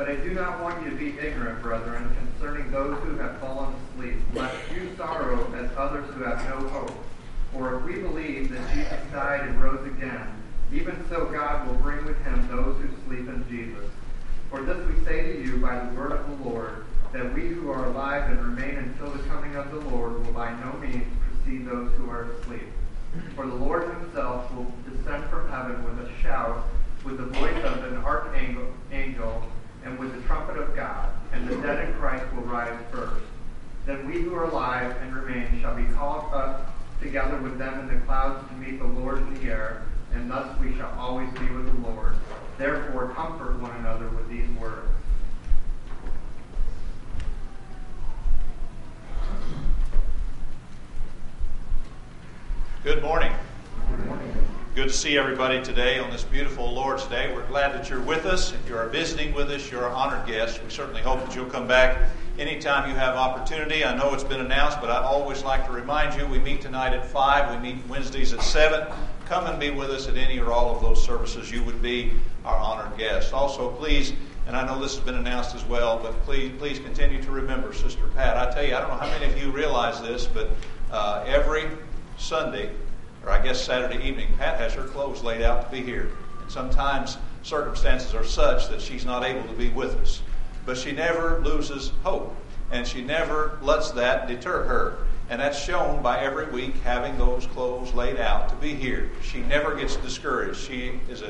But I do not want you to be ignorant, brethren, concerning those who have fallen asleep, lest you sorrow as others who have no hope. For if we believe that Jesus died and rose again, even so God will bring with him those who sleep in Jesus. For this we say to you by the word of the Lord, that we who are alive and remain until the coming of the Lord will by no means precede those who are asleep. For the Lord himself will descend from heaven with a shout, with the voice of an archangel, and with the trumpet of God, and the dead in Christ will rise first. Then we who are alive and remain shall be caught up together with them in the clouds to meet the Lord in the air, and thus we shall always be with the Lord. Therefore comfort one another with these words. Good morning. Good to see everybody today on this beautiful Lord's Day. We're glad that you're with us. If you are visiting with us, you're an honored guest. We certainly hope that you'll come back anytime you have opportunity. I know it's been announced, but I always like to remind you, we meet tonight at 5. We meet Wednesdays at 7. Come and be with us at any or all of those services. You would be our honored guest. Also, please, and I know this has been announced as well, but please continue to remember Sister Pat. I tell you, I don't know how many of you realize this, but every Sunday, or I guess Saturday evening, Pat has her clothes laid out to be here. And sometimes circumstances are such that she's not able to be with us. But she never loses hope, and she never lets that deter her. And that's shown by every week having those clothes laid out to be here. She never gets discouraged. She is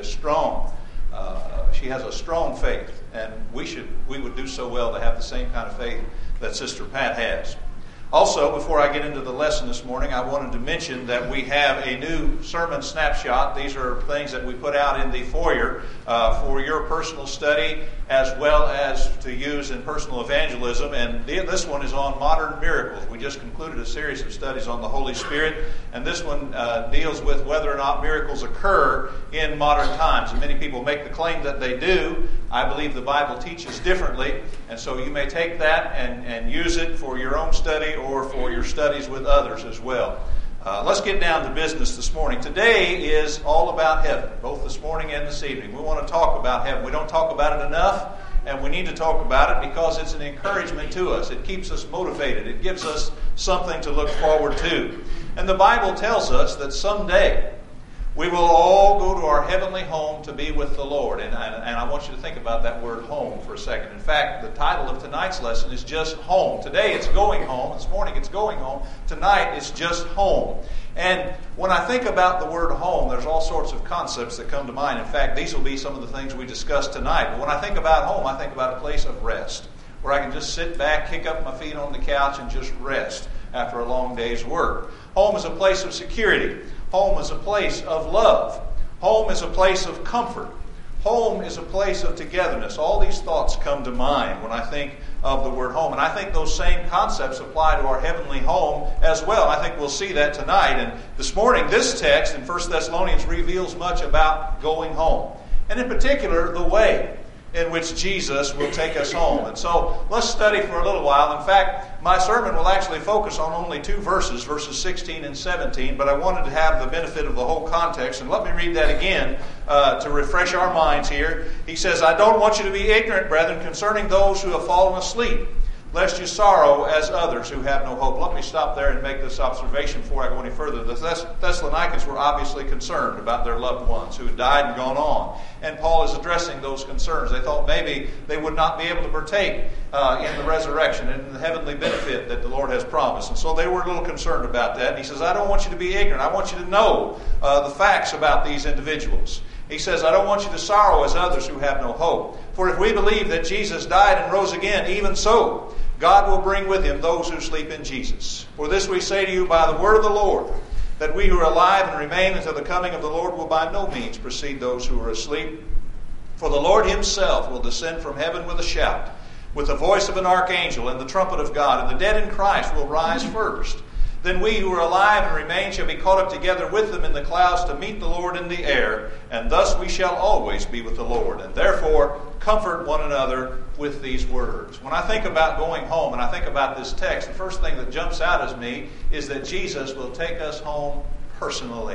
she has a strong faith, and we would do so well to have the same kind of faith that Sister Pat has. Also, before I get into the lesson this morning, I wanted to mention that we have a new sermon snapshot. These are things that we put out in the foyer for your personal study as well as to use in personal evangelism. And this one is on modern miracles. We just concluded a series of studies on the Holy Spirit, and this one deals with whether or not miracles occur in modern times. And many people make the claim that they do. I believe the Bible teaches differently, and so you may take that and use it for your own study or for your studies with others as well. Let's get down to business this morning. Today is all about heaven, both this morning and this evening. We want to talk about heaven. We don't talk about it enough, and we need to talk about it because it's an encouragement to us. It keeps us motivated. It gives us something to look forward to. And the Bible tells us that someday we will all go to our heavenly home to be with the Lord. And I want you to think about that word home for a second. In fact, the title of tonight's lesson is just home. Today it's going home. This morning it's going home. Tonight it's just home. And when I think about the word home, there's all sorts of concepts that come to mind. In fact, these will be some of the things we discuss tonight. But when I think about home, I think about a place of rest, where I can just sit back, kick up my feet on the couch, and just rest after a long day's work. Home is a place of security. Home is a place of love. Home is a place of comfort. Home is a place of togetherness. All these thoughts come to mind when I think of the word home. And I think those same concepts apply to our heavenly home as well. I think we'll see that tonight. And this morning, this text in 1 Thessalonians reveals much about going home. And in particular, the way in which Jesus will take us home. And so let's study for a little while. In fact, my sermon will actually focus on only 2 verses, verses 16 and 17, but I wanted to have the benefit of the whole context. And let me read that again to refresh our minds here. He says, I don't want you to be ignorant, brethren, concerning those who have fallen asleep, lest you sorrow as others who have no hope. Let me stop there and make this observation before I go any further. The Thessalonians were obviously concerned about their loved ones who had died and gone on. And Paul is addressing those concerns. They thought maybe they would not be able to partake in the resurrection and in the heavenly benefit that the Lord has promised. And so they were a little concerned about that. And he says, I don't want you to be ignorant. I want you to know the facts about these individuals. He says, I don't want you to sorrow as others who have no hope. For if we believe that Jesus died and rose again, even so, God will bring with him those who sleep in Jesus. For this we say to you by the word of the Lord, that we who are alive and remain until the coming of the Lord will by no means precede those who are asleep. For the Lord himself will descend from heaven with a shout, with the voice of an archangel and the trumpet of God, and the dead in Christ will rise first. Then we who are alive and remain shall be caught up together with them in the clouds to meet the Lord in the air, and thus we shall always be with the Lord. And therefore comfort one another with these words. When I think about going home and I think about this text, the first thing that jumps out at me is that Jesus will take us home personally.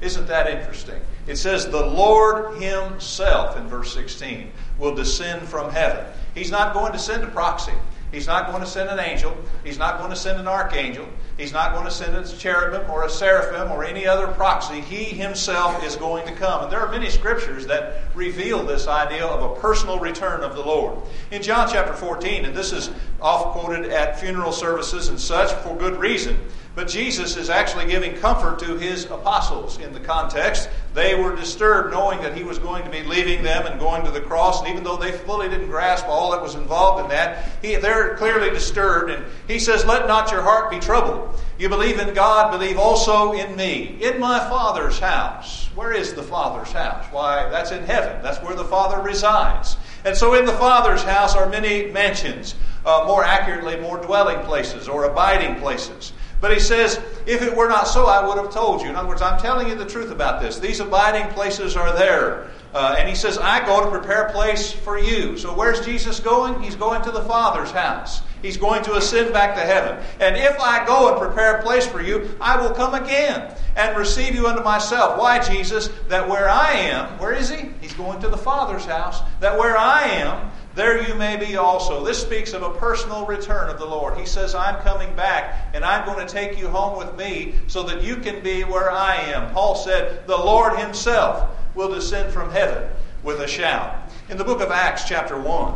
Isn't that interesting? It says the Lord himself, in verse 16, will descend from heaven. He's not going to send a proxy. He's not going to send an angel. He's not going to send an archangel. He's not going to send a cherubim or a seraphim or any other proxy. He himself is going to come. And there are many scriptures that reveal this idea of a personal return of the Lord. In John chapter 14, and this is oft quoted at funeral services and such for good reason, but Jesus is actually giving comfort to his apostles in the context. They were disturbed knowing that he was going to be leaving them and going to the cross. And even though they fully didn't grasp all that was involved in that, they're clearly disturbed. And he says, "Let not your heart be troubled. You believe in God, believe also in me. In my Father's house." Where is the Father's house? Why, that's in heaven. That's where the Father resides. And so in the Father's house are many mansions, more accurately, more dwelling places or abiding places. But he says, if it were not so, I would have told you. In other words, I'm telling you the truth about this. These abiding places are there. And he says, I go to prepare a place for you. So where's Jesus going? He's going to the Father's house. He's going to ascend back to heaven. And if I go and prepare a place for you, I will come again and receive you unto myself. Why, Jesus? That where I am, where is he? He's going to the Father's house. That where I am, there you may be also. This speaks of a personal return of the Lord. He says, I'm coming back and I'm going to take you home with me so that you can be where I am. Paul said, the Lord himself will descend from heaven with a shout. In the book of Acts chapter 1,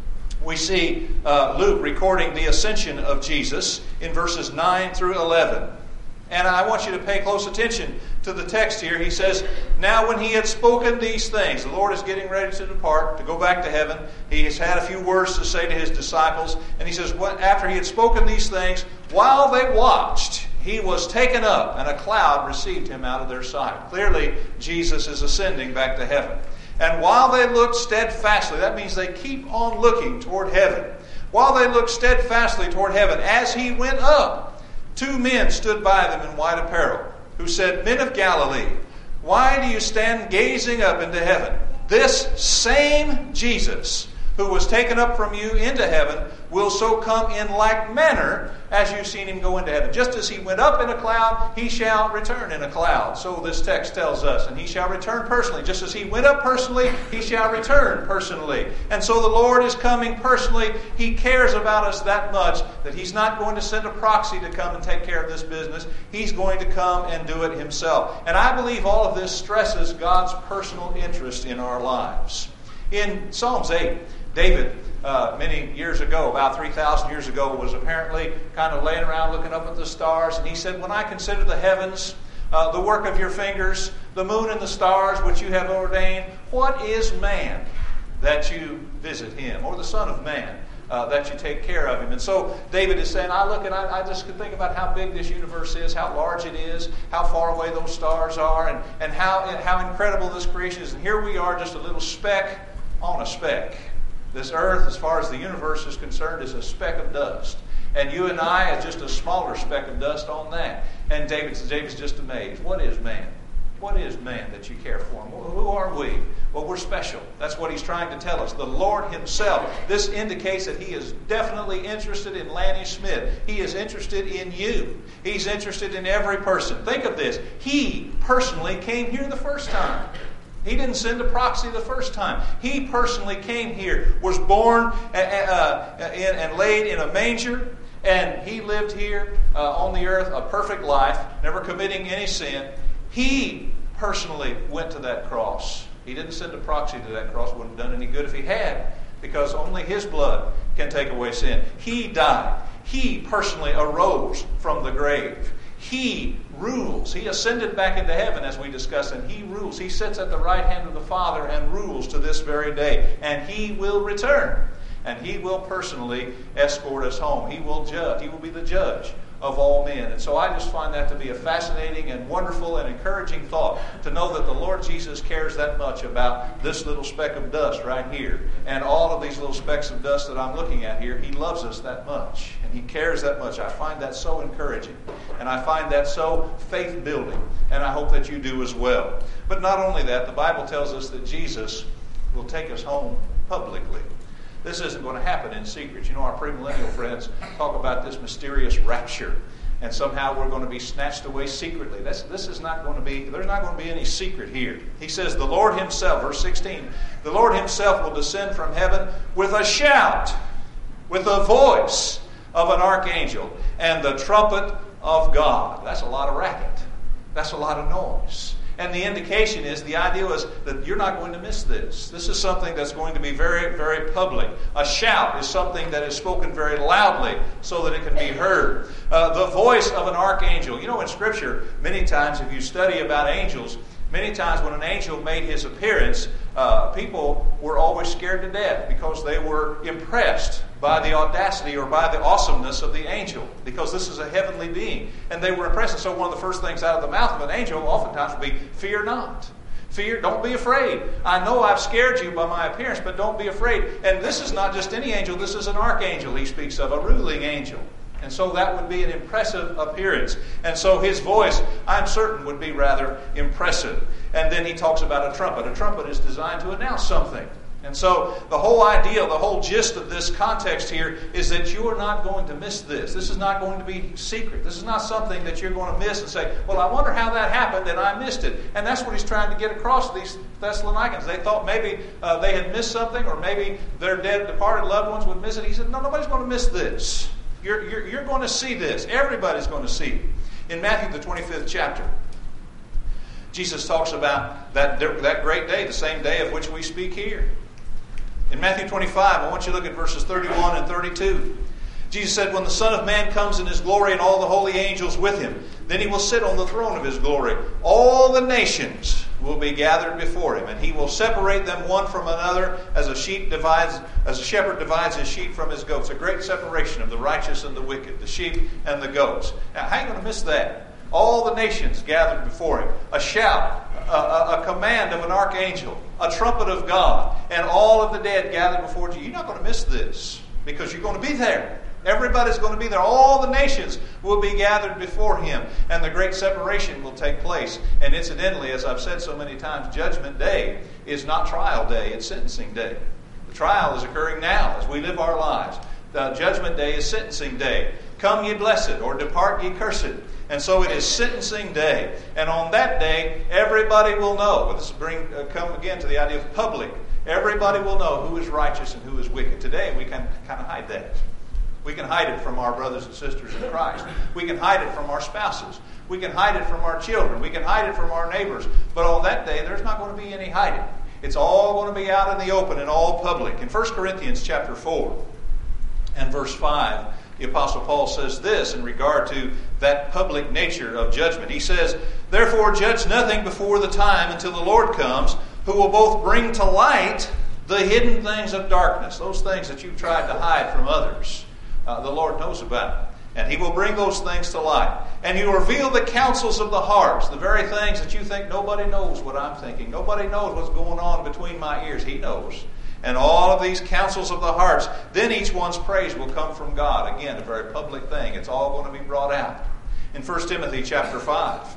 we see Luke recording the ascension of Jesus in verses 9 through 11. And I want you to pay close attention to the text here. He says, now when he had spoken these things, the Lord is getting ready to depart, to go back to heaven. He has had a few words to say to his disciples. And he says, after he had spoken these things, while they watched, he was taken up, and a cloud received him out of their sight. Clearly, Jesus is ascending back to heaven. And while they looked steadfastly, that means they keep on looking toward heaven. While they looked steadfastly toward heaven, as he went up, 2 men stood by them in white apparel, who said, Men of Galilee, why do you stand gazing up into heaven? This same Jesus, who was taken up from you into heaven, will so come in like manner as you've seen him go into heaven. Just as he went up in a cloud, he shall return in a cloud. So this text tells us. And he shall return personally. Just as he went up personally, he shall return personally. And so the Lord is coming personally. He cares about us that much that he's not going to send a proxy to come and take care of this business. He's going to come and do it himself. And I believe all of this stresses God's personal interest in our lives. In Psalms 8, David, many years ago, about 3,000 years ago, was apparently kind of laying around looking up at the stars. And he said, when I consider the heavens, the work of your fingers, the moon and the stars which you have ordained, what is man that you visit him? Or the son of man that you take care of him? And so David is saying, I look and I just could think about how big this universe is, how large it is, how far away those stars are, and how incredible this creation is. And here we are, just a little speck on a speck. This earth, as far as the universe is concerned, is a speck of dust. And you and I are just a smaller speck of dust on that. And David's just amazed. What is man? What is man that you care for him? Who are we? Well, we're special. That's what he's trying to tell us. The Lord himself. This indicates that he is definitely interested in Lanny Smith. He is interested in you. He's interested in every person. Think of this. He personally came here the first time. He didn't send a proxy the first time. He personally came here, was born and laid in a manger, and he lived here on the earth a perfect life, never committing any sin. He personally went to that cross. He didn't send a proxy to that cross. Wouldn't have done any good if he had, because only his blood can take away sin. He died. He personally arose from the grave. He rules. He ascended back into heaven, as we discussed, and he rules. He sits at the right hand of the Father and rules to this very day. And he will return. And he will personally escort us home. He will judge. He will be the judge of all men. And so I just find that to be a fascinating and wonderful and encouraging thought, to know that the Lord Jesus cares that much about this little speck of dust right here and all of these little specks of dust that I'm looking at here. He loves us that much, and he cares that much. I find that so encouraging, and I find that so faith-building, and I hope that you do as well. But not only that, the Bible tells us that Jesus will take us home publicly. This isn't going to happen in secret. You know, our premillennial friends talk about this mysterious rapture. and somehow we're going to be snatched away secretly. This is not going to be, there's not going to be any secret here. He says, the Lord himself, verse 16, the Lord himself will descend from heaven with a shout, with the voice of an archangel, and the trumpet of God. That's a lot of racket. That's a lot of noise. And the indication is, the idea is that you're not going to miss this. This is something that's going to be very, very public. A shout is something that is spoken very loudly so that it can be heard. The voice of an archangel. You know, in Scripture, many times if you study about angels, many times when an angel made his appearance, people were always scared to death because they were impressed by the audacity or by the awesomeness of the angel, because this is a heavenly being. And they were impressed. And so one of the first things out of the mouth of an angel oftentimes would be, fear not. Fear, don't be afraid. I know I've scared you by my appearance, but don't be afraid. And this is not just any angel, this is an archangel he speaks of, a ruling angel. And so that would be an impressive appearance. And so his voice, I'm certain, would be rather impressive. And then he talks about a trumpet. A trumpet is designed to announce something. And so the whole idea, the whole gist of this context here is that you are not going to miss this. This is not going to be secret. This is not something that you're going to miss and say, well, I wonder how that happened and I missed it. And that's what he's trying to get across to these Thessalonians. They thought maybe they had missed something, or maybe their dead, departed loved ones would miss it. He said, no, nobody's going to miss this. You're going to see this. Everybody's going to see it. In Matthew, the 25th chapter, Jesus talks about that great day, the same day of which we speak here. In Matthew 25, I want you to look at verses 31 and 32. Jesus said, when the Son of Man comes in his glory and all the holy angels with him, then he will sit on the throne of his glory. All the nations will be gathered before him, and he will separate them one from another as a shepherd divides his sheep from his goats. A great separation of the righteous and the wicked, the sheep and the goats. Now, how are you going to miss that? All the nations gathered before him. A shout, a command of an archangel, a trumpet of God, and all of the dead gathered before you. You're not going to miss this because you're going to be there. Everybody's going to be there. All the nations will be gathered before him, and the great separation will take place. And incidentally, as I've said so many times, Judgment Day is not trial day, it's sentencing day. The trial is occurring now as we live our lives. The Judgment Day is sentencing day. Come ye blessed, or depart ye cursed. And so it is sentencing day. And on that day, everybody will know. This come again to the idea of public. Everybody will know who is righteous and who is wicked. Today, we can kind of hide that. We can hide it from our brothers and sisters in Christ. We can hide it from our spouses. We can hide it from our children. We can hide it from our neighbors. But on that day, there's not going to be any hiding. It's all going to be out in the open and all public. In 1 Corinthians chapter 4 and verse 5, the Apostle Paul says this in regard to that public nature of judgment. He says, therefore judge nothing before the time until the Lord comes, who will both bring to light the hidden things of darkness, those things that you've tried to hide from others. The Lord knows about. And he will bring those things to light. And he will reveal the counsels of the hearts, the very things that you think nobody knows what I'm thinking. Nobody knows what's going on between my ears. He knows. And all of these counsels of the hearts, then each one's praise will come from God. Again, a very public thing. It's all going to be brought out. In 1 Timothy chapter 5,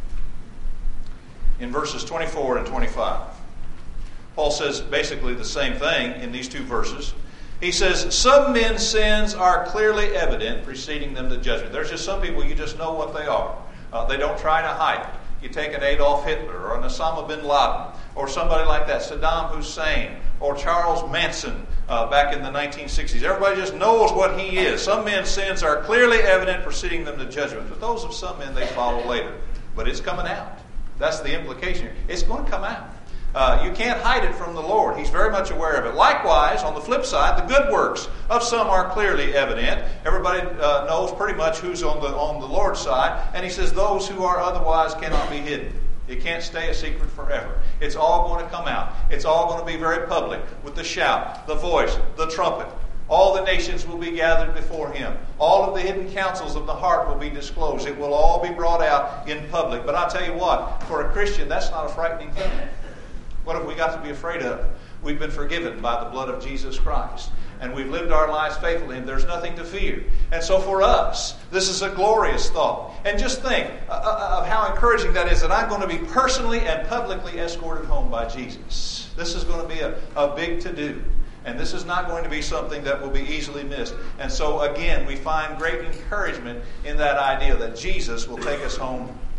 in verses 24 and 25, Paul says basically the same thing in these two verses. He says, some men's sins are clearly evident, preceding them to judgment. There's just some people, you just know what they are. They don't try to hide it. You take an Adolf Hitler or an Osama bin Laden or somebody like that, Saddam Hussein or Charles Manson back in the 1960s. Everybody just knows what he is. Some men's sins are clearly evident, preceding them to judgment. But those of some men, they follow later. But it's coming out. That's the implication here. It's going to come out. You can't hide it from the Lord. He's very much aware of it. Likewise, on the flip side, the good works of some are clearly evident. Everybody knows pretty much who's on the Lord's side. And he says those who are otherwise cannot be hidden. It can't stay a secret forever. It's all going to come out. It's all going to be very public with the shout, the voice, the trumpet. All the nations will be gathered before him. All of the hidden counsels of the heart will be disclosed. It will all be brought out in public. But I'll tell you what, for a Christian, that's not a frightening thing. What have we got to be afraid of? We've been forgiven by the blood of Jesus Christ. And we've lived our lives faithfully, and there's nothing to fear. And so for us, this is a glorious thought. And just think of how encouraging that is, that I'm going to be personally and publicly escorted home by Jesus. This is going to be a big to-do. And this is not going to be something that will be easily missed. And so, again, we find great encouragement in that idea that Jesus will take us home